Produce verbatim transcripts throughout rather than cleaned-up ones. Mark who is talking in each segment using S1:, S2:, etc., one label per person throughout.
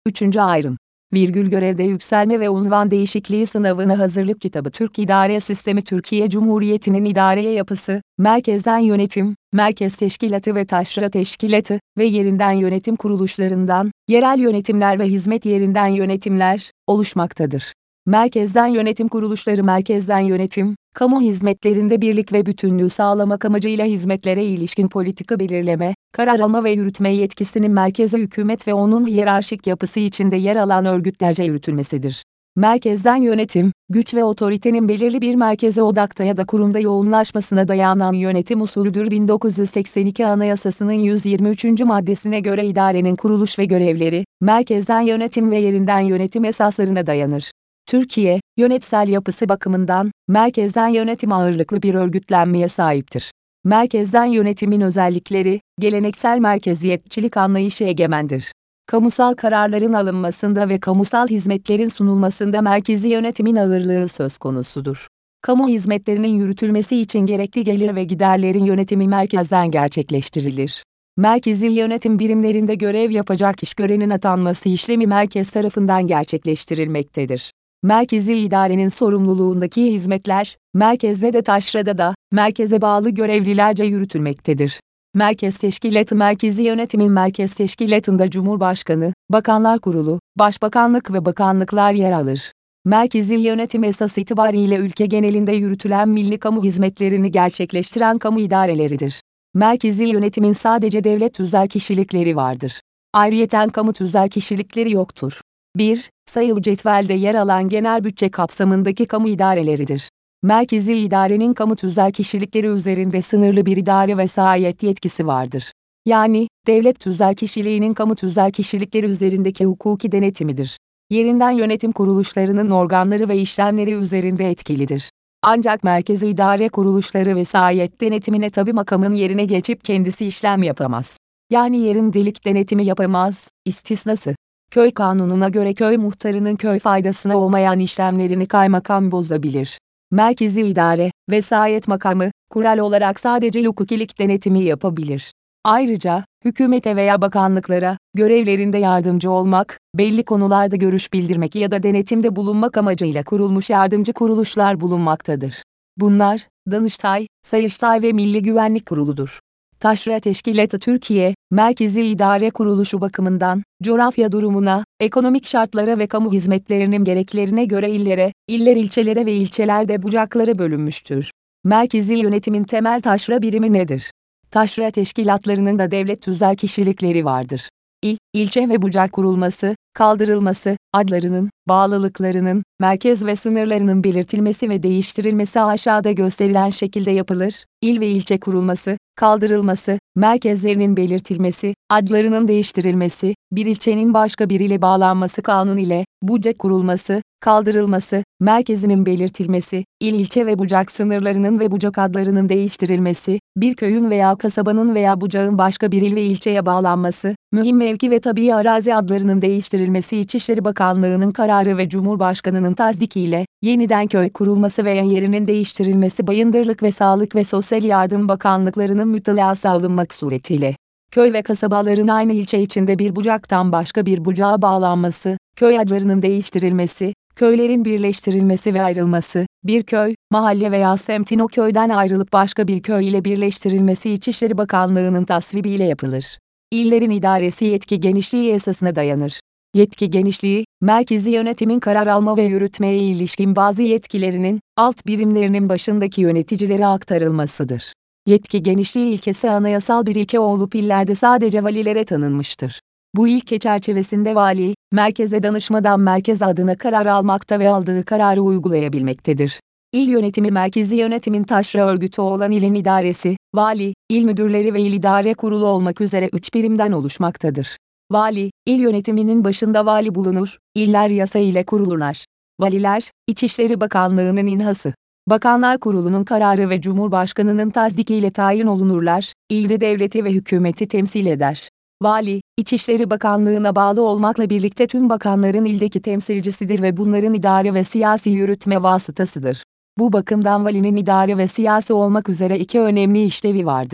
S1: Üçüncü ayrım. Virgül görevde yükselme ve unvan değişikliği sınavına hazırlık kitabı Türk İdare Sistemi Türkiye Cumhuriyeti'nin idare yapısı, merkezden yönetim, merkez teşkilatı ve taşra teşkilatı ve yerinden yönetim kuruluşlarından, yerel yönetimler ve hizmet yerinden yönetimler, oluşmaktadır. Merkezden yönetim kuruluşları merkezden yönetim, kamu hizmetlerinde birlik ve bütünlüğü sağlamak amacıyla hizmetlere ilişkin politika belirleme, karar alma ve yürütme yetkisinin merkeze hükümet ve onun hiyerarşik yapısı içinde yer alan örgütlerce yürütülmesidir. Merkezden yönetim, güç ve otoritenin belirli bir merkeze odakta ya da kurumda yoğunlaşmasına dayanan yönetim usulüdür. bin dokuz yüz seksen iki Anayasası'nın yüz yirmi üçüncü maddesine göre idarenin kuruluş ve görevleri, merkezden yönetim ve yerinden yönetim esaslarına dayanır. Türkiye, yönetsel yapısı bakımından, merkezden yönetim ağırlıklı bir örgütlenmeye sahiptir. Merkezden yönetimin özellikleri, geleneksel merkeziyetçilik anlayışı egemendir. Kamusal kararların alınmasında ve kamusal hizmetlerin sunulmasında merkezi yönetimin ağırlığı söz konusudur. Kamu hizmetlerinin yürütülmesi için gerekli gelir ve giderlerin yönetimi merkezden gerçekleştirilir. Merkezi yönetim birimlerinde görev yapacak işgörenin atanması işlemi merkez tarafından gerçekleştirilmektedir. Merkezi idarenin sorumluluğundaki hizmetler, merkezde de taşrada da, merkeze bağlı görevlilerce yürütülmektedir. Merkez Teşkilatı merkezi yönetimin merkez teşkilatında Cumhurbaşkanı, Bakanlar Kurulu, Başbakanlık ve bakanlıklar yer alır. Merkezi yönetim esas itibariyle ülke genelinde yürütülen milli kamu hizmetlerini gerçekleştiren kamu idareleridir. Merkezi yönetimin sadece devlet tüzel kişilikleri vardır. Ayrıyeten kamu tüzel kişilikleri yoktur. bir. Sayılı cetvelde yer alan genel bütçe kapsamındaki kamu idareleridir. Merkezi idarenin kamu tüzel kişilikleri üzerinde sınırlı bir idare vesayet yetkisi vardır. Yani, devlet tüzel kişiliğinin kamu tüzel kişilikleri üzerindeki hukuki denetimidir. Yerinden yönetim kuruluşlarının organları ve işlemleri üzerinde etkilidir. Ancak merkezi idare kuruluşları vesayet denetimine tabi makamın yerine geçip kendisi işlem yapamaz. Yani yerindelik denetimi yapamaz, istisnası. Köy kanununa göre köy muhtarının köy faydasına olmayan işlemlerini kaymakam bozabilir. Merkezi idare, vesayet makamı, kural olarak sadece hukukilik denetimi yapabilir. Ayrıca, hükümete veya bakanlıklara, görevlerinde yardımcı olmak, belli konularda görüş bildirmek ya da denetimde bulunmak amacıyla kurulmuş yardımcı kuruluşlar bulunmaktadır. Bunlar, Danıştay, Sayıştay ve Milli Güvenlik Kurulu'dur. Taşra Teşkilatı Türkiye, merkezi idare kuruluşu bakımından, coğrafya durumuna, ekonomik şartlara ve kamu hizmetlerinin gereklerine göre illere, iller ilçelere ve ilçelerde bucaklara bölünmüştür. Merkezi yönetimin temel taşra birimi nedir? Taşra teşkilatlarının da devlet tüzel kişilikleri vardır. İl, ilçe ve bucak kurulması, kaldırılması, adlarının, bağlılıklarının, merkez ve sınırlarının belirtilmesi ve değiştirilmesi aşağıda gösterilen şekilde yapılır. İl ve ilçe kurulması, kaldırılması, merkezlerinin belirtilmesi, adlarının değiştirilmesi, bir ilçenin başka bir ile bağlanması kanun ile, bucak kurulması, kaldırılması, merkezinin belirtilmesi, il ilçe ve bucak sınırlarının ve bucak adlarının değiştirilmesi, bir köyün veya kasabanın veya bucağın başka bir il ve ilçeye bağlanması, mühim mevki ve tabii arazi adlarının değiştirilmesi İçişleri Bakanlığı'nın kararı ve Cumhurbaşkanı'nın tasdikiyle, yeniden köy kurulması veya yerinin değiştirilmesi Bayındırlık ve Sağlık ve Sosyal Yardım Bakanlıklarının mütalası alınmak suretiyle. Köy ve kasabaların aynı ilçe içinde bir bucaktan başka bir bucağa bağlanması, köy adlarının değiştirilmesi, köylerin birleştirilmesi ve ayrılması, bir köy, mahalle veya semtin o köyden ayrılıp başka bir köy ile birleştirilmesi İçişleri Bakanlığı'nın tasvibiyle yapılır. İllerin idaresi yetki genişliği esasına dayanır. Yetki genişliği, merkezi yönetimin karar alma ve yürütmeye ilişkin bazı yetkilerinin, alt birimlerinin başındaki yöneticilere aktarılmasıdır. Yetki genişliği ilkesi anayasal bir ilke olup illerde sadece valilere tanınmıştır. Bu ilke çerçevesinde vali, merkeze danışmadan merkez adına karar almakta ve aldığı kararı uygulayabilmektedir. İl yönetimi merkezi yönetimin taşra örgütü olan ilin idaresi, vali, il müdürleri ve il idare kurulu olmak üzere üç birimden oluşmaktadır. Vali, il yönetiminin başında vali bulunur, iller yasa ile kurulurlar. Valiler, İçişleri Bakanlığı'nın inhası. Bakanlar Kurulu'nun kararı ve Cumhurbaşkanı'nın tasdikiyle tayin olunurlar, ilde devleti ve hükümeti temsil eder. Vali, İçişleri Bakanlığı'na bağlı olmakla birlikte tüm bakanların ildeki temsilcisidir ve bunların idare ve siyasi yürütme vasıtasıdır. Bu bakımdan valinin idare ve siyasi olmak üzere iki önemli işlevi vardır.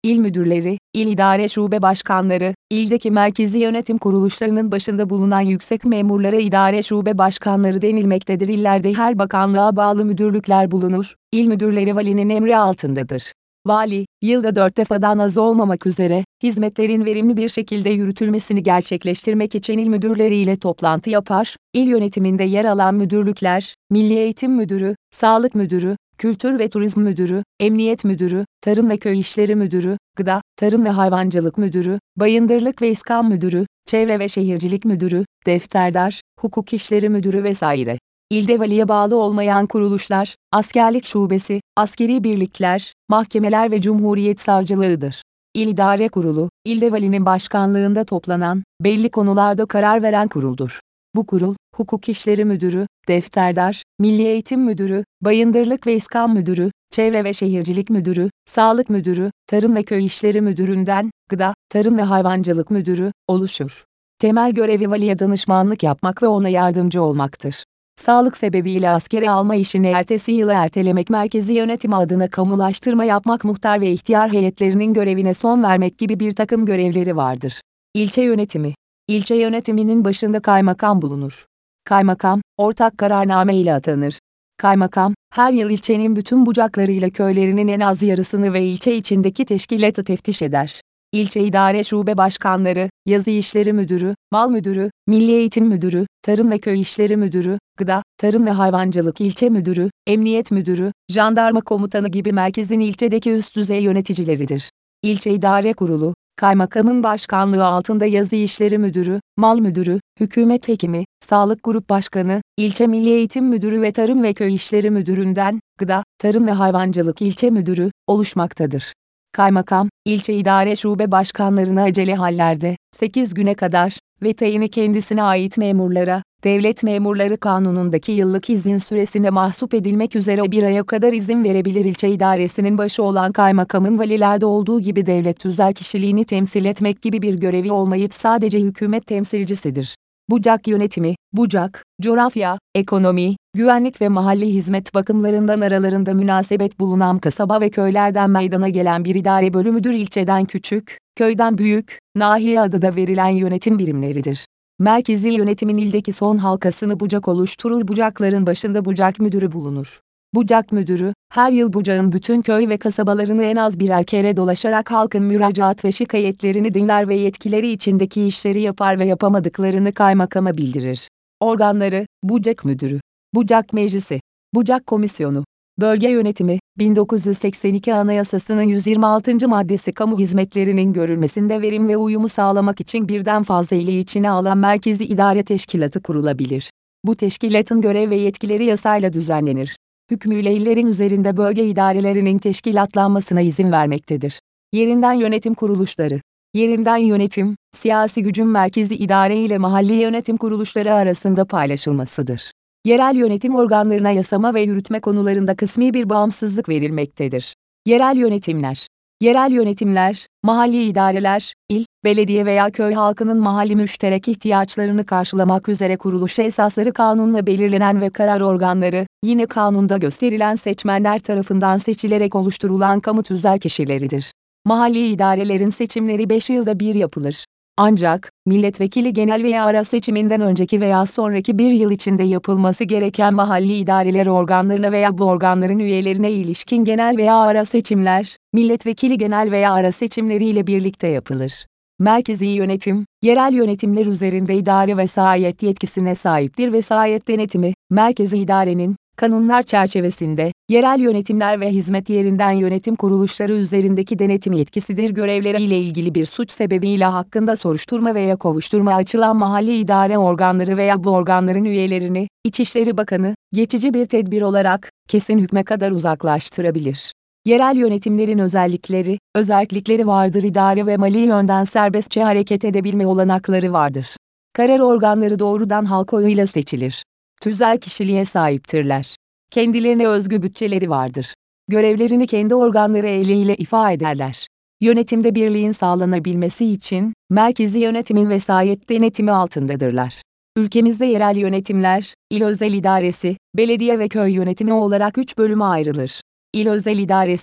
S1: il müdürleri, il idare şube başkanları, ildeki merkezi yönetim kuruluşlarının başında bulunan yüksek memurlara idare şube başkanları denilmektedir. İllerde her bakanlığa bağlı müdürlükler bulunur. İl müdürleri valinin emri altındadır. Vali, yılda dört defadan az olmamak üzere, hizmetlerin verimli bir şekilde yürütülmesini gerçekleştirmek için il müdürleriyle toplantı yapar. İl yönetiminde yer alan müdürlükler, Milli Eğitim Müdürü, Sağlık Müdürü, Kültür ve Turizm Müdürü, Emniyet Müdürü, Tarım ve Köy İşleri Müdürü, Gıda, Tarım ve Hayvancılık Müdürü, Bayındırlık ve İskan Müdürü, Çevre ve Şehircilik Müdürü, Defterdar, Hukuk İşleri Müdürü vesaire. İlde valiye bağlı olmayan kuruluşlar, askerlik şubesi, askeri birlikler, mahkemeler ve Cumhuriyet Savcılığıdır. İl İdare Kurulu, ilde valinin başkanlığında toplanan, belli konularda karar veren kuruldur. Bu kurul, Hukuk İşleri Müdürü, Defterdar, Milli Eğitim Müdürü, Bayındırlık ve İskan Müdürü, Çevre ve Şehircilik Müdürü, Sağlık Müdürü, Tarım ve Köy İşleri Müdürü'nden, Gıda, Tarım ve Hayvancılık Müdürü, oluşur. Temel görevi valiye danışmanlık yapmak ve ona yardımcı olmaktır. Sağlık sebebiyle askere alma işini ertesi yıla ertelemek, merkezi yönetim adına kamulaştırma yapmak, muhtar ve ihtiyar heyetlerinin görevine son vermek gibi bir takım görevleri vardır. İlçe yönetimi. İlçe yönetiminin başında kaymakam bulunur. Kaymakam, ortak kararname ile atanır. Kaymakam, her yıl ilçenin bütün bucaklarıyla köylerinin en az yarısını ve ilçe içindeki teşkilatı teftiş eder. İlçe İdare Şube Başkanları, Yazı İşleri Müdürü, Mal Müdürü, Milli Eğitim Müdürü, Tarım ve Köy İşleri Müdürü, Gıda, Tarım ve Hayvancılık İlçe Müdürü, Emniyet Müdürü, Jandarma Komutanı gibi merkezin ilçedeki üst düzey yöneticileridir. İlçe İdare Kurulu, Kaymakamın başkanlığı altında Yazı İşleri Müdürü, Mal Müdürü, Hükümet Hekimi, Sağlık Grup Başkanı, İlçe Milli Eğitim Müdürü ve Tarım ve Köy İşleri Müdürü'nden, Gıda, Tarım ve Hayvancılık İlçe Müdürü, oluşmaktadır. Kaymakam, ilçe idare şube başkanlarına acele hallerde, sekiz güne kadar ve tayini kendisine ait memurlara, devlet memurları kanunundaki yıllık izin süresine mahsup edilmek üzere bir aya kadar izin verebilir. İlçe idaresinin başı olan kaymakamın valilerde olduğu gibi devlet tüzel kişiliğini temsil etmek gibi bir görevi olmayıp sadece hükümet temsilcisidir. Bucak yönetimi, bucak, coğrafya, ekonomi, güvenlik ve mahalli hizmet bakımlarından aralarında münasebet bulunan kasaba ve köylerden meydana gelen bir idare bölümüdür. İlçeden küçük, köyden büyük, nahiye adı da verilen yönetim birimleridir. Merkezi yönetimin ildeki son halkasını bucak oluşturur. Bucakların başında bucak müdürü bulunur. Bucak müdürü, her yıl bucağın bütün köy ve kasabalarını en az birer kere dolaşarak halkın müracaat ve şikayetlerini dinler ve yetkileri içindeki işleri yapar ve yapamadıklarını kaymakama bildirir. Organları, Bucak Müdürü, Bucak Meclisi, Bucak Komisyonu, Bölge Yönetimi, bin dokuz yüz seksen iki Anayasası'nın yüz yirmi altıncı maddesi kamu hizmetlerinin görülmesinde verim ve uyumu sağlamak için birden fazla ili içine alan merkezi idare teşkilatı kurulabilir. Bu teşkilatın görev ve yetkileri yasayla düzenlenir. Hükmüyle illerin üzerinde bölge idarelerinin teşkilatlanmasına izin vermektedir. Yerinden yönetim kuruluşları. Yerinden yönetim, siyasi gücün merkezi idare ile mahalli yönetim kuruluşları arasında paylaşılmasıdır. Yerel yönetim organlarına yasama ve yürütme konularında kısmi bir bağımsızlık verilmektedir. Yerel yönetimler. Yerel yönetimler, mahalli idareler, il, belediye veya köy halkının mahalli müşterek ihtiyaçlarını karşılamak üzere kuruluş esasları kanunla belirlenen ve karar organları, yine kanunda gösterilen seçmenler tarafından seçilerek oluşturulan kamu tüzel kişileridir. Mahalli idarelerin seçimleri beş yılda bir yapılır. Ancak, milletvekili genel veya ara seçiminden önceki veya sonraki bir yıl içinde yapılması gereken mahalli idareler organlarına veya bu organların üyelerine ilişkin genel veya ara seçimler, milletvekili genel veya ara seçimleriyle birlikte yapılır. Merkezi yönetim, yerel yönetimler üzerinde idare vesayet yetkisine sahiptir. Vesayet denetimi, merkezi idarenin, kanunlar çerçevesinde, yerel yönetimler ve hizmet yerinden yönetim kuruluşları üzerindeki denetim yetkisidir. Görevleri ile ilgili bir suç sebebiyle hakkında soruşturma veya kovuşturma açılan mahalli idare organları veya bu organların üyelerini, İçişleri Bakanı, geçici bir tedbir olarak, kesin hükme kadar uzaklaştırabilir. Yerel yönetimlerin özellikleri, özellikleri vardır. İdari ve mali yönden serbestçe hareket edebilme olanakları vardır. Karar organları doğrudan halk oyuyla seçilir. Tüzel kişiliğe sahiptirler. Kendilerine özgü bütçeleri vardır. Görevlerini kendi organları eliyle ifa ederler. Yönetimde birliğin sağlanabilmesi için, merkezi yönetimin vesayet denetimi altındadırlar. Ülkemizde yerel yönetimler, il özel idaresi, belediye ve köy yönetimi olarak üç bölüme ayrılır. İl özel idaresi.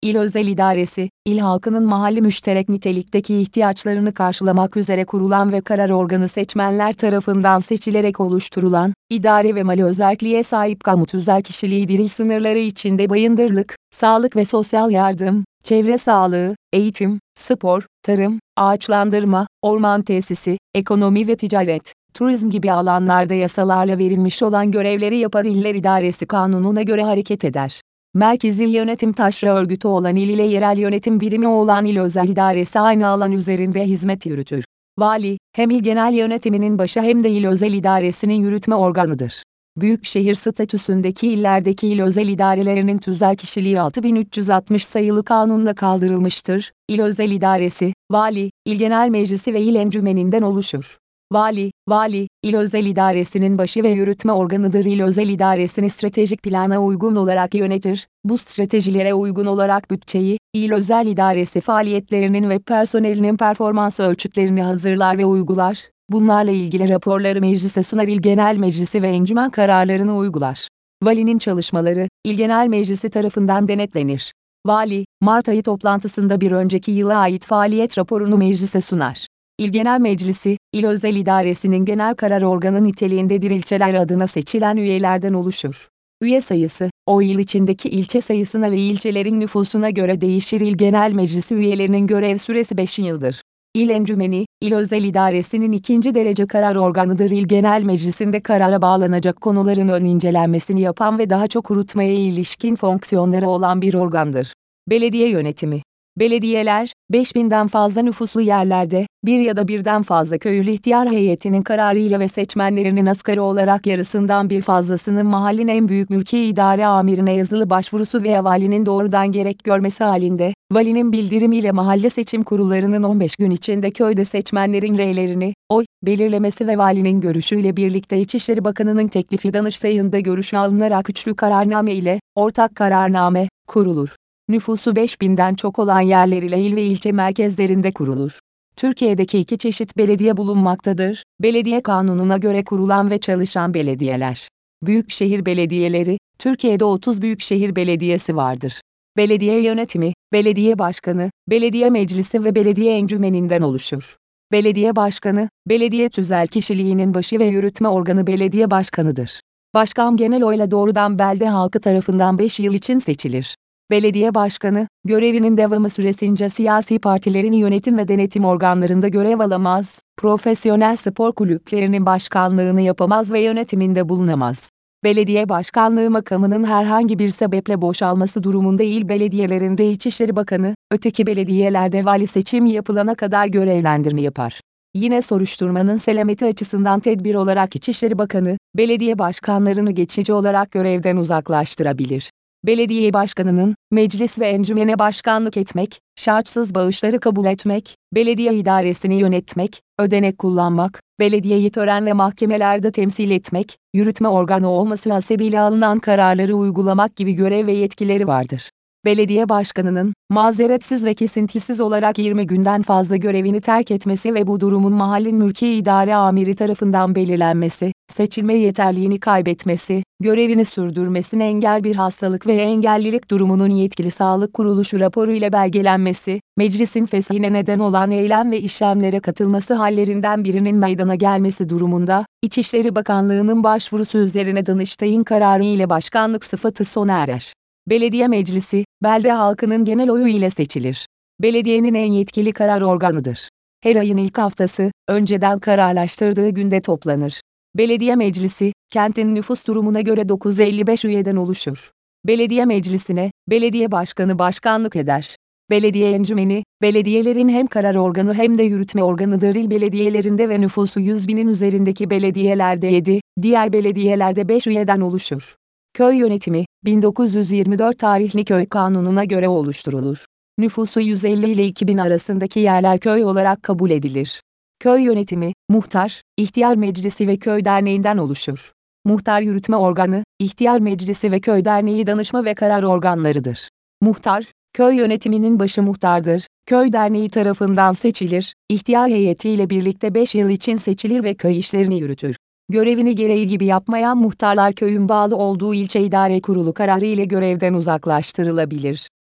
S1: il özel idaresi, il halkının mahalli müşterek nitelikteki ihtiyaçlarını karşılamak üzere kurulan ve karar organı seçmenler tarafından seçilerek oluşturulan, idari ve mali özerkliğe sahip kamu tüzel kişiliğidir. İl sınırları içinde bayındırlık, sağlık ve sosyal yardım, çevre sağlığı, eğitim, spor, tarım, ağaçlandırma, orman tesisi, ekonomi ve ticaret, turizm gibi alanlarda yasalarla verilmiş olan görevleri yapar. İller İdaresi Kanunu'na göre hareket eder. Merkezi yönetim taşra örgütü olan il ile yerel yönetim birimi olan il özel idaresi aynı alan üzerinde hizmet yürütür. Vali, hem il genel yönetiminin başı hem de il özel idaresinin yürütme organıdır. Büyükşehir statüsündeki illerdeki il özel idarelerinin tüzel kişiliği altı bin üç yüz altmış sayılı kanunla kaldırılmıştır. İl özel idaresi, vali, il genel meclisi ve il encümeninden oluşur. Vali, vali, il özel idaresinin başı ve yürütme organıdır. İl özel idaresini stratejik plana uygun olarak yönetir. Bu stratejilere uygun olarak bütçeyi, il özel idaresi faaliyetlerinin ve personelinin performans ölçütlerini hazırlar ve uygular. Bunlarla ilgili raporları meclise sunar. İl Genel Meclisi ve encümen kararlarını uygular. Valinin çalışmaları, il Genel Meclisi tarafından denetlenir. Vali, Mart ayı toplantısında bir önceki yıla ait faaliyet raporunu meclise sunar. İl Genel Meclisi, il özel idaresinin genel karar organı niteliğindedir. İlçeler adına seçilen üyelerden oluşur. Üye sayısı, o il içindeki ilçe sayısına ve ilçelerin nüfusuna göre değişir. İl Genel Meclisi üyelerinin görev süresi beş yıldır. İl encümeni, il özel idaresinin ikinci derece karar organıdır. İl Genel Meclisi'nde karara bağlanacak konuların ön incelenmesini yapan ve daha çok kurutmaya ilişkin fonksiyonları olan bir organdır. Belediye yönetimi. Belediyeler, beş binden fazla nüfuslu yerlerde, bir ya da birden fazla köylü ihtiyar heyetinin kararıyla ve seçmenlerinin asgari olarak yarısından bir fazlasının mahallin en büyük mülki idare amirine yazılı başvurusu veya valinin doğrudan gerek görmesi halinde, valinin bildirimiyle mahalle seçim kurullarının on beş gün içinde köyde seçmenlerin reylerini, oy, belirlemesi ve valinin görüşüyle birlikte İçişleri Bakanı'nın teklifi Danıştay'ında görüşü alınarak üçlü kararname ile, ortak kararname, kurulur. Nüfusu beş binden çok olan yerler ile il ve ilçe merkezlerinde kurulur. Türkiye'deki iki çeşit belediye bulunmaktadır. Belediye kanununa göre kurulan ve çalışan belediyeler. Büyükşehir belediyeleri, Türkiye'de otuz büyükşehir belediyesi vardır. Belediye yönetimi, belediye başkanı, belediye meclisi ve belediye encümeninden oluşur. Belediye başkanı, belediye tüzel kişiliğinin başı ve yürütme organı belediye başkanıdır. Başkan genel oyla doğrudan belde halkı tarafından beş yıl için seçilir. Belediye başkanı, görevinin devamı süresince siyasi partilerin yönetim ve denetim organlarında görev alamaz, profesyonel spor kulüplerinin başkanlığını yapamaz ve yönetiminde bulunamaz. Belediye başkanlığı makamının herhangi bir sebeple boşalması durumunda il belediyelerinde İçişleri Bakanı, öteki belediyelerde vali seçimi yapılana kadar görevlendirme yapar. Yine soruşturmanın selameti açısından tedbir olarak İçişleri Bakanı, belediye başkanlarını geçici olarak görevden uzaklaştırabilir. Belediye başkanının, meclis ve encümene başkanlık etmek, şartsız bağışları kabul etmek, belediye idaresini yönetmek, ödenek kullanmak, belediyeyi tören ve mahkemelerde temsil etmek, yürütme organı olması hasebiyle alınan kararları uygulamak gibi görev ve yetkileri vardır. Belediye başkanının, mazeretsiz ve kesintisiz olarak yirmi günden fazla görevini terk etmesi ve bu durumun mahallin mülki idare amiri tarafından belirlenmesi, seçilme yeterliğini kaybetmesi, görevini sürdürmesine engel bir hastalık veya engellilik durumunun yetkili sağlık kuruluşu raporu ile belgelenmesi, meclisin feshine neden olan eylem ve işlemlere katılması hallerinden birinin meydana gelmesi durumunda, İçişleri Bakanlığı'nın başvurusu üzerine Danıştay'ın kararı ile başkanlık sıfatı sona erer. Belediye meclisi, belde halkının genel oyu ile seçilir. Belediyenin en yetkili karar organıdır. Her ayın ilk haftası, önceden kararlaştırdığı günde toplanır. Belediye meclisi, kentin nüfus durumuna göre dokuz yüz elli beş üyeden oluşur. Belediye meclisine, belediye başkanı başkanlık eder. Belediye encümeni, belediyelerin hem karar organı hem de yürütme organıdır. İl belediyelerinde ve nüfusu yüz binin üzerindeki belediyelerde yedi, diğer belediyelerde beş üyeden oluşur. Köy yönetimi, bin dokuz yüz yirmi dört tarihli köy kanununa göre oluşturulur. Nüfusu yüz elli ile iki bin arasındaki yerler köy olarak kabul edilir. Köy yönetimi, muhtar, ihtiyar meclisi ve köy derneğinden oluşur. Muhtar yürütme organı, ihtiyar meclisi ve köy derneği danışma ve karar organlarıdır. Muhtar, köy yönetiminin başı muhtardır, köy derneği tarafından seçilir, ihtiyar heyetiyle birlikte beş yıl için seçilir ve köy işlerini yürütür. Görevini gereği gibi yapmayan muhtarlar köyün bağlı olduğu ilçe idare kurulu kararı ile görevden uzaklaştırılabilir.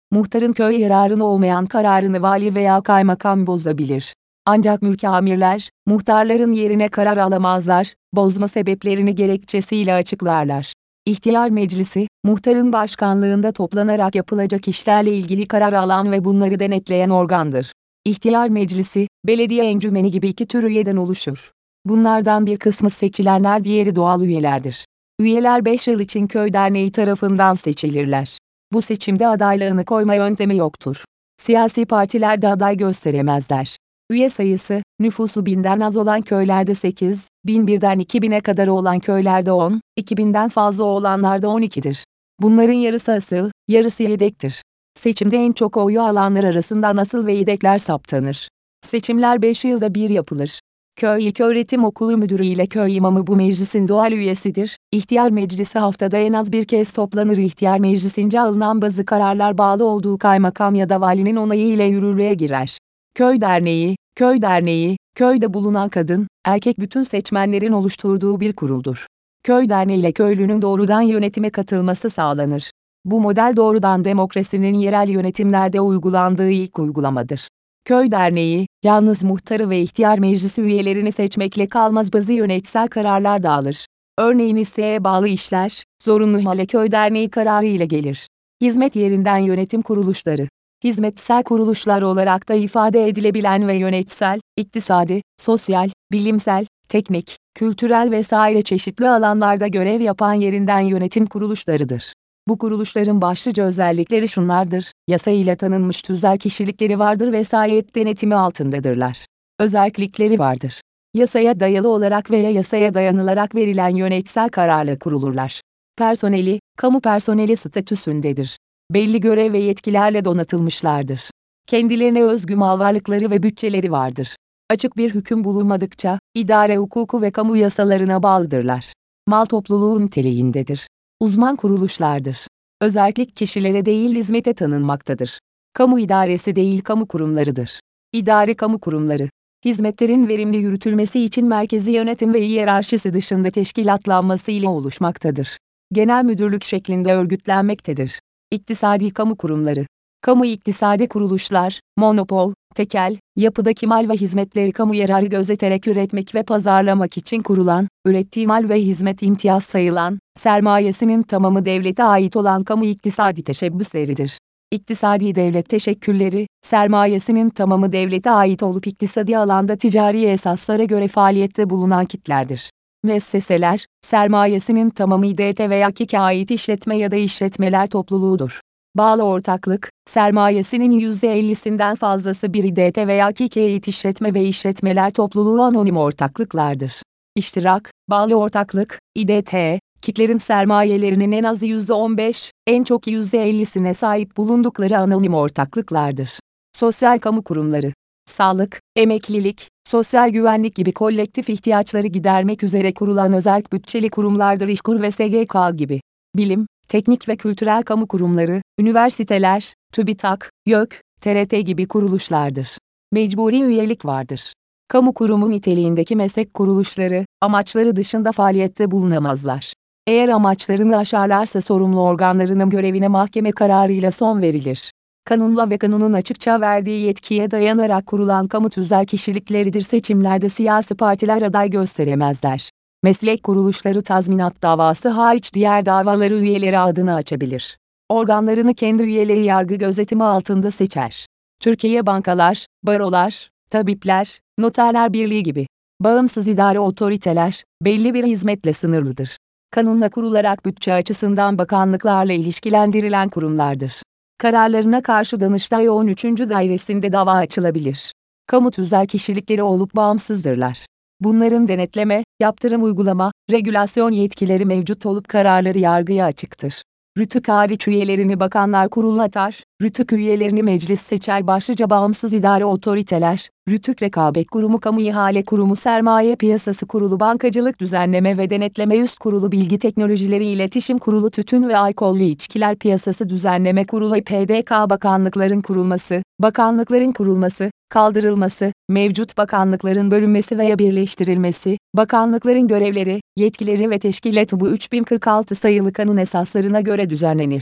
S1: Muhtarın köy yararına olmayan kararını vali veya kaymakam bozabilir. Ancak mülki amirler, muhtarların yerine karar alamazlar, bozma sebeplerini gerekçesiyle açıklarlar. İhtiyar Meclisi, muhtarın başkanlığında toplanarak yapılacak işlerle ilgili karar alan ve bunları denetleyen organdır. İhtiyar Meclisi, belediye encümeni gibi iki tür üyeden oluşur. Bunlardan bir kısmı seçilenler, diğeri doğal üyelerdir. Üyeler beş yıl için köy derneği tarafından seçilirler. Bu seçimde adaylığını koyma yöntemi yoktur. Siyasi partiler de aday gösteremezler. Üye sayısı, nüfusu binden az olan köylerde sekiz, bin birden iki bine kadar olan köylerde on, iki binden fazla olanlarda on ikidir. Bunların yarısı asıl, yarısı yedektir. Seçimde en çok oyu alanlar arasından asıl ve yedekler saptanır. Seçimler beş yılda bir yapılır. Köy İlköğretim Okulu Müdürü ile köy imamı bu meclisin doğal üyesidir. İhtiyar Meclisi haftada en az bir kez toplanır. İhtiyar Meclisince alınan bazı kararlar bağlı olduğu kaymakam ya da valinin onayı ile yürürlüğe girer. Köy derneği, köy derneği, köyde bulunan kadın, erkek bütün seçmenlerin oluşturduğu bir kuruldur. Köy derneği ile köylünün doğrudan yönetime katılması sağlanır. Bu model doğrudan demokrasinin yerel yönetimlerde uygulandığı ilk uygulamadır. Köy derneği, yalnız muhtarı ve ihtiyar meclisi üyelerini seçmekle kalmaz, bazı yönetsel kararlar da alır. Örneğin isteğe bağlı işler, zorunlu hale köy derneği kararı ile gelir. Hizmet yerinden yönetim kuruluşları. Hizmetsel kuruluşlar olarak da ifade edilebilen ve yönetsel, iktisadi, sosyal, bilimsel, teknik, kültürel vesaire çeşitli alanlarda görev yapan yerinden yönetim kuruluşlarıdır. Bu kuruluşların başlıca özellikleri şunlardır: yasa ile tanınmış tüzel kişilikleri vardır ve sahip denetimi altındadırlar. Özellikleri vardır. Yasaya dayalı olarak veya yasaya dayanılarak verilen yönetsel kararla kurulurlar. Personeli, kamu personeli statüsündedir. Belli görev ve yetkilerle donatılmışlardır. Kendilerine özgü mal varlıkları ve bütçeleri vardır. Açık bir hüküm bulunmadıkça, idare hukuku ve kamu yasalarına bağlıdırlar. Mal topluluğu niteliğindedir. Uzman kuruluşlardır. Özellik kişilere değil hizmete tanınmaktadır. Kamu idaresi değil kamu kurumlarıdır. İdari kamu kurumları, hizmetlerin verimli yürütülmesi için merkezi yönetim ve hiyerarşisi dışında teşkilatlanması ile oluşmaktadır. Genel müdürlük şeklinde örgütlenmektedir. İktisadi kamu kurumları, kamu iktisadi kuruluşlar, monopol, tekel, yapıdaki mal ve hizmetleri kamu yararı gözeterek üretmek ve pazarlamak için kurulan, ürettiği mal ve hizmet imtiyaz sayılan, sermayesinin tamamı devlete ait olan kamu iktisadi teşebbüsleridir. İktisadi devlet teşekkülleri, sermayesinin tamamı devlete ait olup iktisadi alanda ticari esaslara göre faaliyette bulunan kitlerdir. Müesseseler, sermayesinin tamamı İDT veya KİK'e ait işletme ya da işletmeler topluluğudur. Bağlı ortaklık, sermayesinin yüzde ellisinden fazlası bir İDT veya KİK'e ait işletme ve işletmeler topluluğu anonim ortaklıklardır. İştirak, bağlı ortaklık, İDT, KİK'lerin sermayelerinin en az yüzde on beş, en çok yüzde ellisine sahip bulundukları anonim ortaklıklardır. Sosyal kamu kurumları, sağlık, emeklilik, sosyal güvenlik gibi kolektif ihtiyaçları gidermek üzere kurulan özel bütçeli kurumlardır. İşkur ve S G K gibi. Bilim, teknik ve kültürel kamu kurumları, üniversiteler, TÜBİTAK, YÖK, T R T gibi kuruluşlardır. Mecburi üyelik vardır. Kamu kurumu niteliğindeki meslek kuruluşları, amaçları dışında faaliyette bulunamazlar. Eğer amaçlarını aşarlarsa sorumlu organlarının görevine mahkeme kararıyla son verilir. Kanunla ve kanunun açıkça verdiği yetkiye dayanarak kurulan kamu tüzel kişilikleridir. Seçimlerde siyasi partiler aday gösteremezler. Meslek kuruluşları tazminat davası hariç diğer davaları üyeleri adına açabilir. Organlarını kendi üyeleri yargı gözetimi altında seçer. Türkiye bankalar, barolar, tabipler, noterler birliği gibi bağımsız idari otoriteler, belli bir hizmetle sınırlıdır. Kanunla kurularak bütçe açısından bakanlıklarla ilişkilendirilen kurumlardır. Kararlarına karşı Danıştay on üçüncü Dairesi'nde dava açılabilir. Kamu tüzel kişilikleri olup bağımsızdırlar. Bunların denetleme, yaptırım uygulama, regülasyon yetkileri mevcut olup kararları yargıya açıktır. RTÜK hariç üyelerini bakanlar kurulu atar, RTÜK üyelerini meclis seçer. Başlıca bağımsız idari otoriteler, RTÜK Rekabet Kurumu, Kamu İhale Kurumu, Sermaye Piyasası Kurulu, Bankacılık Düzenleme ve Denetleme Üst Kurulu, Bilgi Teknolojileri İletişim Kurulu, Tütün ve Alkollü İçkiler Piyasası Düzenleme Kurulu, P D K. Bakanlıkların kurulması, bakanlıkların kurulması, kaldırılması, mevcut bakanlıkların bölünmesi veya birleştirilmesi, bakanlıkların görevleri, yetkileri ve teşkilatı bu üç bin kırk altı sayılı kanun esaslarına göre düzenlenir.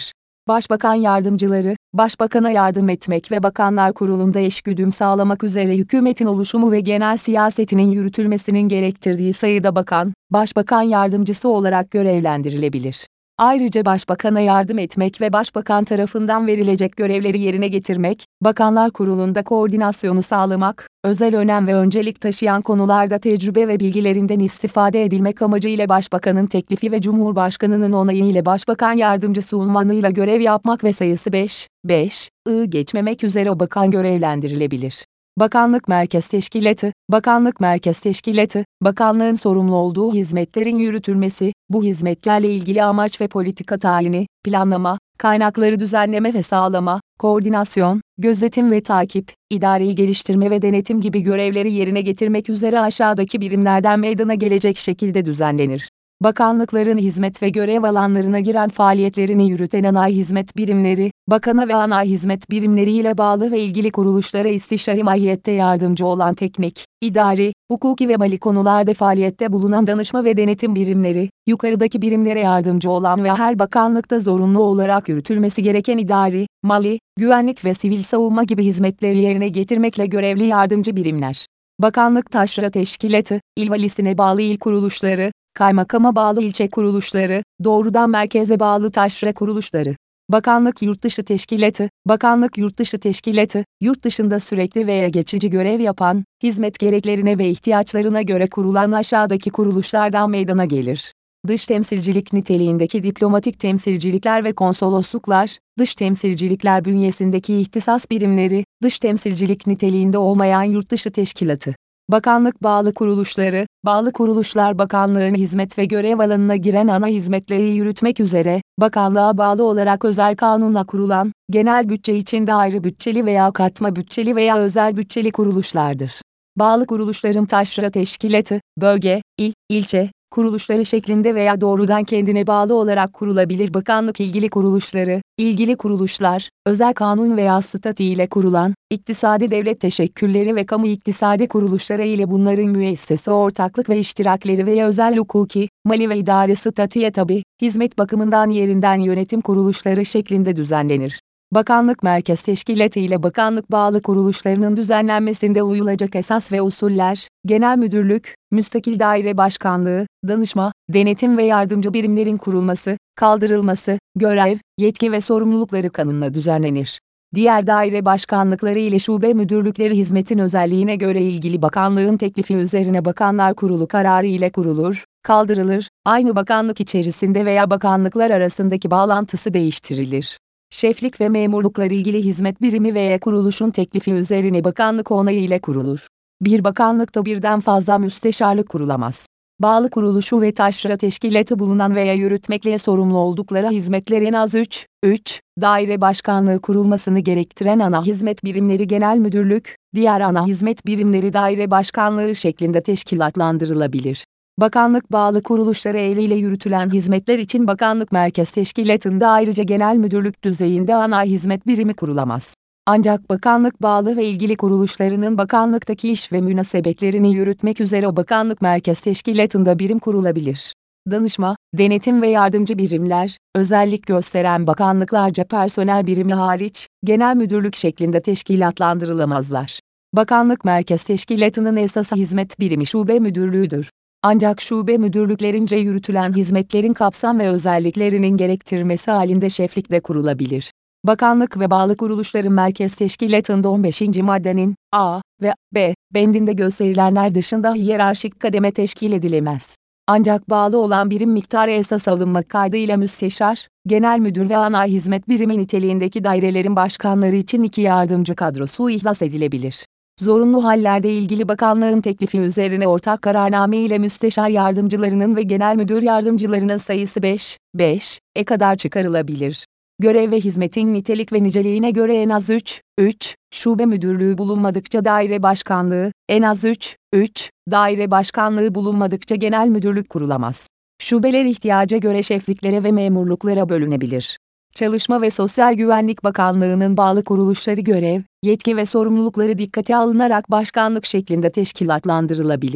S1: Başbakan yardımcıları, başbakana yardım etmek ve Bakanlar Kurulu'nda eşgüdüm sağlamak üzere hükümetin oluşumu ve genel siyasetinin yürütülmesinin gerektirdiği sayıda bakan, başbakan yardımcısı olarak görevlendirilebilir. Ayrıca başbakana yardım etmek ve başbakan tarafından verilecek görevleri yerine getirmek, Bakanlar Kurulu'nda koordinasyonu sağlamak, özel önem ve öncelik taşıyan konularda tecrübe ve bilgilerinden istifade edilmek amacıyla başbakanın teklifi ve Cumhurbaşkanının onayı ile başbakan yardımcısı unvanıyla görev yapmak ve sayısı beş, beş, ı geçmemek üzere o bakan görevlendirilebilir. Bakanlık Merkez Teşkilatı, Bakanlık Merkez Teşkilatı, bakanlığın sorumlu olduğu hizmetlerin yürütülmesi, bu hizmetlerle ilgili amaç ve politika tayini, planlama, kaynakları düzenleme ve sağlama, koordinasyon, gözetim ve takip, idareyi geliştirme ve denetim gibi görevleri yerine getirmek üzere aşağıdaki birimlerden meydana gelecek şekilde düzenlenir. Bakanlıkların hizmet ve görev alanlarına giren faaliyetlerini yürüten ana hizmet birimleri, bakana ve ana hizmet birimleriyle bağlı ve ilgili kuruluşlara istişare mahiyette yardımcı olan teknik, idari, hukuki ve mali konularda faaliyette bulunan danışma ve denetim birimleri, yukarıdaki birimlere yardımcı olan ve her bakanlıkta zorunlu olarak yürütülmesi gereken idari, mali, güvenlik ve sivil savunma gibi hizmetleri yerine getirmekle görevli yardımcı birimler. Bakanlık Taşra Teşkilatı, il valisine bağlı il kuruluşları, kaymakama bağlı ilçe kuruluşları, doğrudan merkeze bağlı taşra kuruluşları. Bakanlık Yurtdışı Teşkilatı, Bakanlık Yurtdışı Teşkilatı, yurt dışında sürekli veya geçici görev yapan, hizmet gereklerine ve ihtiyaçlarına göre kurulan aşağıdaki kuruluşlardan meydana gelir. Dış temsilcilik niteliğindeki diplomatik temsilcilikler ve konsolosluklar, dış temsilcilikler bünyesindeki ihtisas birimleri, dış temsilcilik niteliğinde olmayan yurtdışı teşkilatı. Bakanlık bağlı kuruluşları, bağlı kuruluşlar bakanlığın hizmet ve görev alanına giren ana hizmetleri yürütmek üzere, bakanlığa bağlı olarak özel kanunla kurulan, genel bütçe içinde ayrı bütçeli veya katma bütçeli veya özel bütçeli kuruluşlardır. Bağlı kuruluşların taşra teşkilatı, bölge, il, ilçe, kuruluşları şeklinde veya doğrudan kendine bağlı olarak kurulabilir. Bakanlık ilgili kuruluşları, ilgili kuruluşlar, özel kanun veya statü ile kurulan, iktisadi devlet teşekkülleri ve kamu iktisadi kuruluşları ile bunların müessese ortaklık ve iştirakleri veya özel hukuki, mali ve idari statüye tabi, hizmet bakımından yerinden yönetim kuruluşları şeklinde düzenlenir. Bakanlık Merkez Teşkilatı ile bakanlık bağlı kuruluşlarının düzenlenmesinde uyulacak esas ve usuller, genel müdürlük, müstakil daire başkanlığı, danışma, denetim ve yardımcı birimlerin kurulması, kaldırılması, görev, yetki ve sorumlulukları kanunla düzenlenir. Diğer daire başkanlıkları ile şube müdürlükleri hizmetin özelliğine göre ilgili bakanlığın teklifi üzerine Bakanlar Kurulu kararı ile kurulur, kaldırılır, aynı bakanlık içerisinde veya bakanlıklar arasındaki bağlantısı değiştirilir. Şeflik ve memurluklar ilgili hizmet birimi veya kuruluşun teklifi üzerine bakanlık onayı ile kurulur. Bir bakanlıkta birden fazla müsteşarlık kurulamaz. Bağlı kuruluşu ve taşra teşkilatı bulunan veya yürütmekle sorumlu oldukları hizmetler en az üç, üç, daire başkanlığı kurulmasını gerektiren ana hizmet birimleri genel müdürlük, diğer ana hizmet birimleri daire başkanlığı şeklinde teşkilatlandırılabilir. Bakanlık bağlı kuruluşları eliyle yürütülen hizmetler için Bakanlık Merkez Teşkilatı'nda ayrıca genel müdürlük düzeyinde ana hizmet birimi kurulamaz. Ancak bakanlık bağlı ve ilgili kuruluşlarının bakanlıktaki iş ve münasebetlerini yürütmek üzere o Bakanlık Merkez Teşkilatı'nda birim kurulabilir. Danışma, denetim ve yardımcı birimler, özellik gösteren bakanlıklarca personel birimi hariç, genel müdürlük şeklinde teşkilatlandırılamazlar. Bakanlık Merkez Teşkilatı'nın esas hizmet birimi şube müdürlüğüdür. Ancak şube müdürlüklerince yürütülen hizmetlerin kapsam ve özelliklerinin gerektirmesi halinde şeflikle kurulabilir. Bakanlık ve bağlı kuruluşların merkez teşkilatında on beşinci maddenin A ve B bendinde gösterilenler dışında hiyerarşik kademe teşkil edilemez. Ancak bağlı olan birim miktarı esas alınmak kaydıyla müsteşar, genel müdür ve ana hizmet birimi niteliğindeki dairelerin başkanları için iki yardımcı kadrosu ihdas edilebilir. Zorunlu hallerde ilgili bakanlığın teklifi üzerine ortak kararname ile müsteşar yardımcılarının ve genel müdür yardımcılarının sayısı beş, beşe kadar çıkarılabilir. Görev ve hizmetin nitelik ve niceliğine göre en az üç, üç, şube müdürlüğü bulunmadıkça daire başkanlığı, en az üç, üç, daire başkanlığı bulunmadıkça genel müdürlük kurulamaz. Şubeler ihtiyaca göre şefliklere ve memurluklara bölünebilir. Çalışma ve Sosyal Güvenlik Bakanlığı'nın bağlı kuruluşları görev, yetki ve sorumlulukları dikkate alınarak başkanlık şeklinde teşkilatlandırılabilir.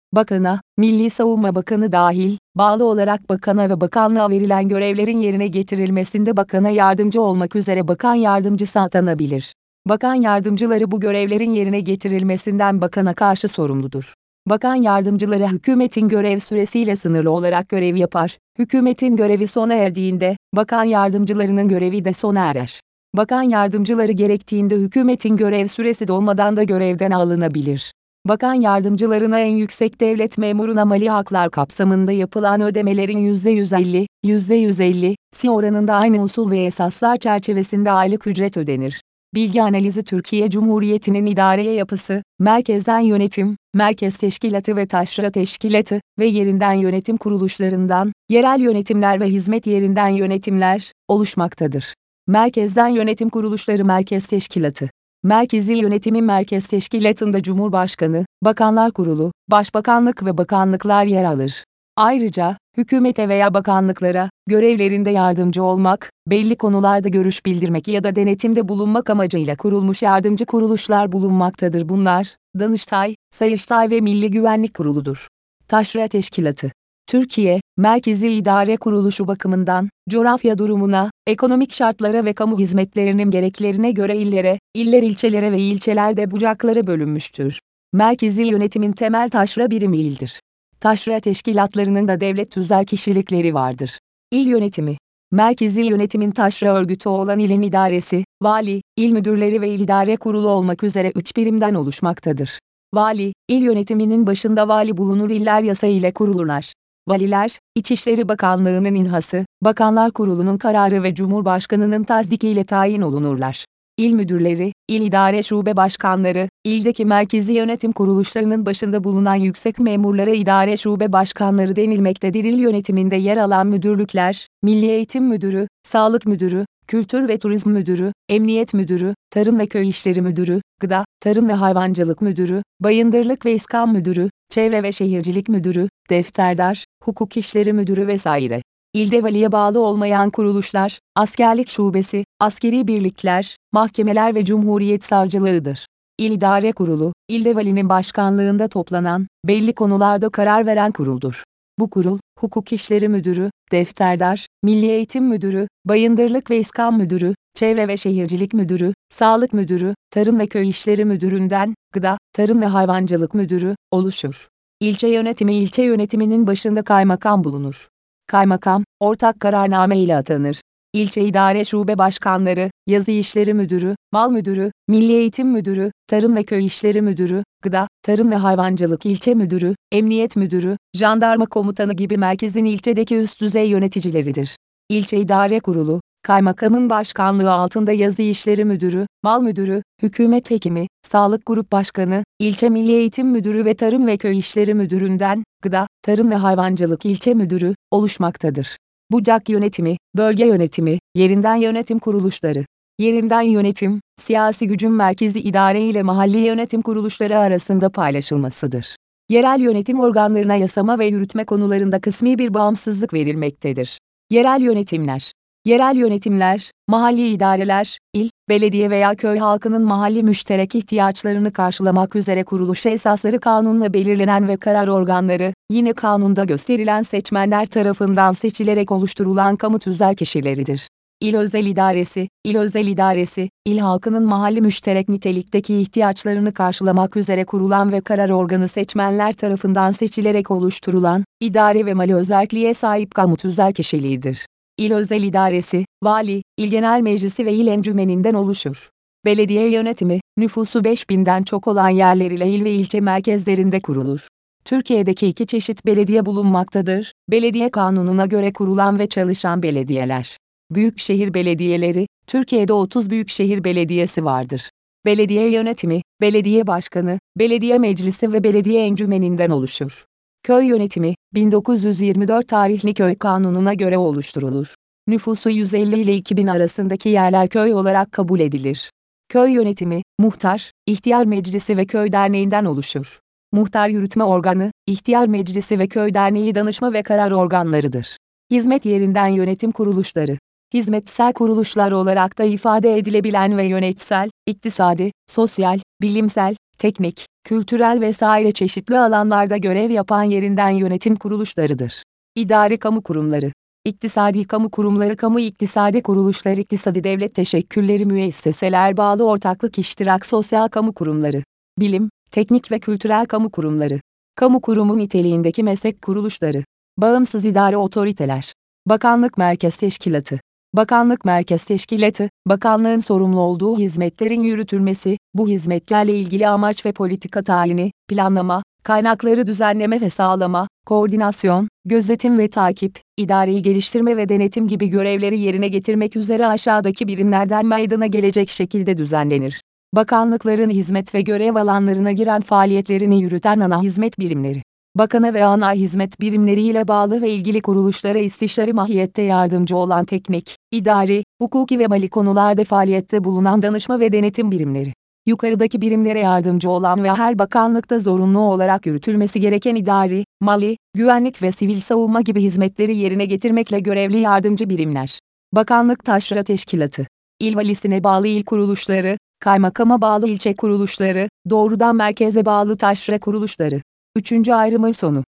S1: Bakana, Milli Savunma Bakanı dahil, bağlı olarak bakana ve bakanlığa verilen görevlerin yerine getirilmesinde bakana yardımcı olmak üzere bakan yardımcısı atanabilir. Bakan yardımcıları bu görevlerin yerine getirilmesinden bakana karşı sorumludur. Bakan yardımcıları hükümetin görev süresiyle sınırlı olarak görev yapar. Hükümetin görevi sona erdiğinde, bakan yardımcılarının görevi de sona erer. Bakan yardımcıları gerektiğinde hükümetin görev süresi dolmadan da görevden alınabilir. Bakan yardımcılarına en yüksek devlet memuruna mali haklar kapsamında yapılan ödemelerin yüzde yüz elli, yüzde yüz elli'si oranında aynı usul ve esaslar çerçevesinde aylık ücret ödenir. Bilgi analizi Türkiye Cumhuriyeti'nin idareye yapısı, merkezden yönetim, merkez teşkilatı ve taşra teşkilatı ve yerinden yönetim kuruluşlarından, yerel yönetimler ve hizmet yerinden yönetimler oluşmaktadır. Merkezden yönetim kuruluşları merkez teşkilatı. Merkezi yönetimin merkez teşkilatında Cumhurbaşkanı, Bakanlar Kurulu, Başbakanlık ve bakanlıklar yer alır. Ayrıca, hükümete veya bakanlıklara, görevlerinde yardımcı olmak, belli konularda görüş bildirmek ya da denetimde bulunmak amacıyla kurulmuş yardımcı kuruluşlar bulunmaktadır. Bunlar, Danıştay, Sayıştay ve Milli Güvenlik Kurulu'dur. Taşra Teşkilatı. Türkiye, merkezi idare kuruluşu bakımından, coğrafya durumuna, ekonomik şartlara ve kamu hizmetlerinin gereklerine göre illere, iller ilçelere ve ilçelerde bucaklara bölünmüştür. Merkezi yönetimin temel taşra birimi ildir. Taşra teşkilatlarının da devlet tüzel kişilikleri vardır. İl yönetimi. Merkezi yönetimin taşra örgütü olan ilin idaresi, vali, il müdürleri ve il idare kurulu olmak üzere üç birimden oluşmaktadır. Vali, il yönetiminin başında vali bulunur. İller yasa ile kurulurlar. Valiler, İçişleri Bakanlığı'nın inhası, Bakanlar Kurulu'nun kararı ve Cumhurbaşkanı'nın tasdikiyle tayin olunurlar. İl müdürleri, il idare şube başkanları, ildeki merkezi yönetim kuruluşlarının başında bulunan yüksek memurlara idare şube başkanları denilmektedir. İl yönetiminde yer alan müdürlükler, Milli Eğitim Müdürü, Sağlık Müdürü, Kültür ve Turizm Müdürü, Emniyet Müdürü, Tarım ve Köy İşleri Müdürü, Gıda, Tarım ve Hayvancılık Müdürü, Bayındırlık ve İskan Müdürü, Çevre ve Şehircilik Müdürü, Defterdar, Hukuk İşleri Müdürü vesaire. İlde valiye bağlı olmayan kuruluşlar, askerlik şubesi, askeri birlikler, mahkemeler ve Cumhuriyet Savcılığıdır. İl İdare Kurulu, ilde valinin başkanlığında toplanan, belli konularda karar veren kuruldur. Bu kurul, Hukuk İşleri Müdürü, Defterdar, Milli Eğitim Müdürü, Bayındırlık ve İskan Müdürü, Çevre ve Şehircilik Müdürü, Sağlık Müdürü, Tarım ve Köy İşleri Müdürü'nden, Gıda, Tarım ve Hayvancılık Müdürü, oluşur. İlçe yönetimi ilçe yönetiminin başında kaymakam bulunur. Kaymakam, ortak kararname ile atanır. İlçe idare şube başkanları, yazı işleri müdürü, mal müdürü, milli eğitim müdürü, tarım ve köy işleri müdürü, gıda, tarım ve hayvancılık ilçe müdürü, emniyet müdürü, jandarma komutanı gibi merkezin ilçedeki üst düzey yöneticileridir. İlçe idare kurulu, kaymakamın başkanlığı altında yazı işleri müdürü, mal müdürü, hükümet hekimi, sağlık grup başkanı, ilçe milli eğitim müdürü ve tarım ve köy işleri müdüründen, gıda, tarım ve hayvancılık ilçe müdürü, oluşmaktadır. Bucak yönetimi, bölge yönetimi, yerinden yönetim kuruluşları. Yerinden yönetim, siyasi gücün merkezi idare ile mahalli yönetim kuruluşları arasında paylaşılmasıdır. Yerel yönetim organlarına yasama ve yürütme konularında kısmi bir bağımsızlık verilmektedir. Yerel yönetimler. Yerel yönetimler, mahalli idareler, il, belediye veya köy halkının mahalli müşterek ihtiyaçlarını karşılamak üzere kuruluş esasları kanunla belirlenen ve karar organları, yine kanunda gösterilen seçmenler tarafından seçilerek oluşturulan kamu tüzel kişileridir. İl özel idaresi, il özel idaresi, il halkının mahalli müşterek nitelikteki ihtiyaçlarını karşılamak üzere kurulan ve karar organı seçmenler tarafından seçilerek oluşturulan, idari ve mali özelliğe sahip kamu tüzel kişiliğidir. İl özel idaresi, vali, il genel meclisi ve il encümeninden oluşur. Belediye yönetimi, nüfusu beş binden çok olan yerler ile il ve ilçe merkezlerinde kurulur. Türkiye'deki iki çeşit belediye bulunmaktadır, belediye kanununa göre kurulan ve çalışan belediyeler. Büyükşehir belediyeleri, Türkiye'de otuz büyükşehir belediyesi vardır. Belediye yönetimi, belediye başkanı, belediye meclisi ve belediye encümeninden oluşur. Köy yönetimi, bin dokuz yüz yirmi dört tarihli köy kanununa göre oluşturulur. Nüfusu yüz elli ile iki bin arasındaki yerler köy olarak kabul edilir. Köy yönetimi, muhtar, ihtiyar meclisi ve köy derneğinden oluşur. Muhtar yürütme organı, ihtiyar meclisi ve köy derneği danışma ve karar organlarıdır. Hizmet yerinden yönetim kuruluşları. Hizmetsel kuruluşlar olarak da ifade edilebilen ve yönetsel, iktisadi, sosyal, bilimsel, teknik, kültürel vesaire çeşitli alanlarda görev yapan yerinden yönetim kuruluşlarıdır. İdari kamu kurumları, İktisadi kamu kurumları, kamu iktisadi kuruluşlar, iktisadi devlet teşekkülleri, müesseseler, bağlı ortaklık, iştirak, sosyal kamu kurumları, bilim, teknik ve kültürel kamu kurumları, kamu kurumu niteliğindeki meslek kuruluşları, bağımsız idari otoriteler, bakanlık merkez teşkilatı. Bakanlık merkez teşkilatı, bakanlığın sorumlu olduğu hizmetlerin yürütülmesi, bu hizmetlerle ilgili amaç ve politika tayini, planlama, kaynakları düzenleme ve sağlama, koordinasyon, gözetim ve takip, idareyi geliştirme ve denetim gibi görevleri yerine getirmek üzere aşağıdaki birimlerden meydana gelecek şekilde düzenlenir. Bakanlıkların hizmet ve görev alanlarına giren faaliyetlerini yürüten ana hizmet birimleri. Bakana ve ana hizmet birimleriyle bağlı ve ilgili kuruluşlara istişare mahiyette yardımcı olan teknik, idari, hukuki ve mali konularda faaliyette bulunan danışma ve denetim birimleri. Yukarıdaki birimlere yardımcı olan ve her bakanlıkta zorunlu olarak yürütülmesi gereken idari, mali, güvenlik ve sivil savunma gibi hizmetleri yerine getirmekle görevli yardımcı birimler. Bakanlık Taşra Teşkilatı, İl valisine bağlı il kuruluşları, kaymakama bağlı ilçe kuruluşları, doğrudan merkeze bağlı taşra kuruluşları. Üçüncü ayrımın sonu.